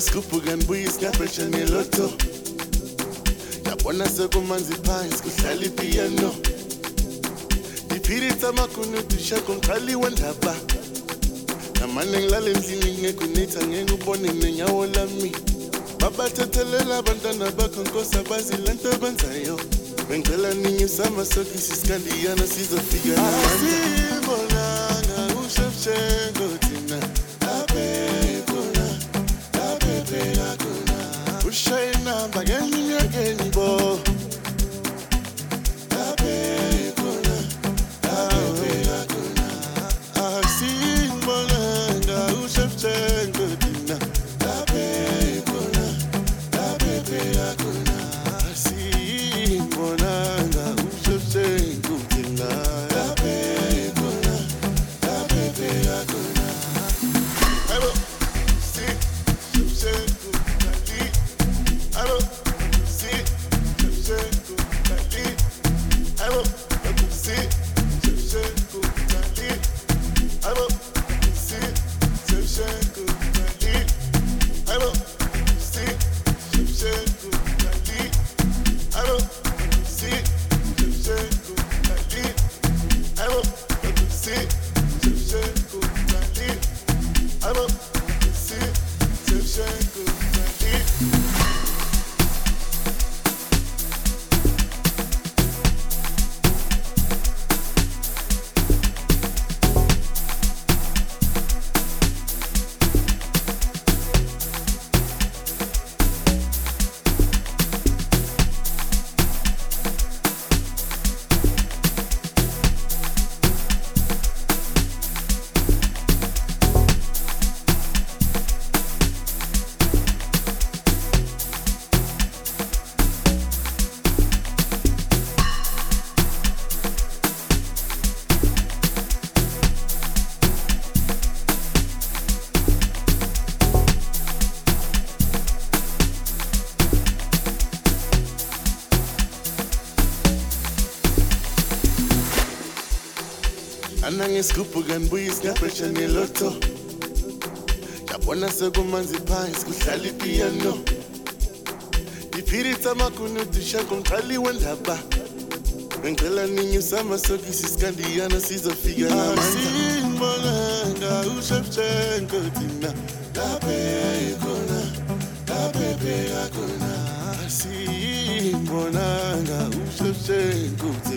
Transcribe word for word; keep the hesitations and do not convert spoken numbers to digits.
ngiskhubuka ngibuya isingaphesha ngeloto yabona sekumanzi phansi kuhlala ipiano ngiphiritha amagunudu shako ngiqali wendaba namane ngilala endlini ngekunitha ngeke ubone nenyawo lami babathathelela abantwana bakho nkosi abazi lento benzayo bengicela ninyusa amasokisi iskandiyana sizofika asibonanga uShevchenko thina abekhona abepheka khona ushaye inamba ngeminyakeni bo abekhona abepheka khona asibonanga uShevchenko thina abekhona abepheka khona asibonanga uShevchenko thina abekhona abepheka khona abo si Shevchenko dali abo si Shevchenko dali abo si Shevchenko dali abo si Shevchenko dali abo si Shevchenko dali abo si Shevchenko dali abo si Shevchenko dali abo si Shevchenko dali Ana ngiskhubuka ngibuya isingaphesha ngeloto yabona sekumanzi phansi kuhlala ipiano ngiphiritha amagunudu shako ngiqali wendaba bengicela ninyusa amasokisi iskandiyana sizofika asibonanga uShevchenko thina abekhona abepheka khona asibonanga uShevchenko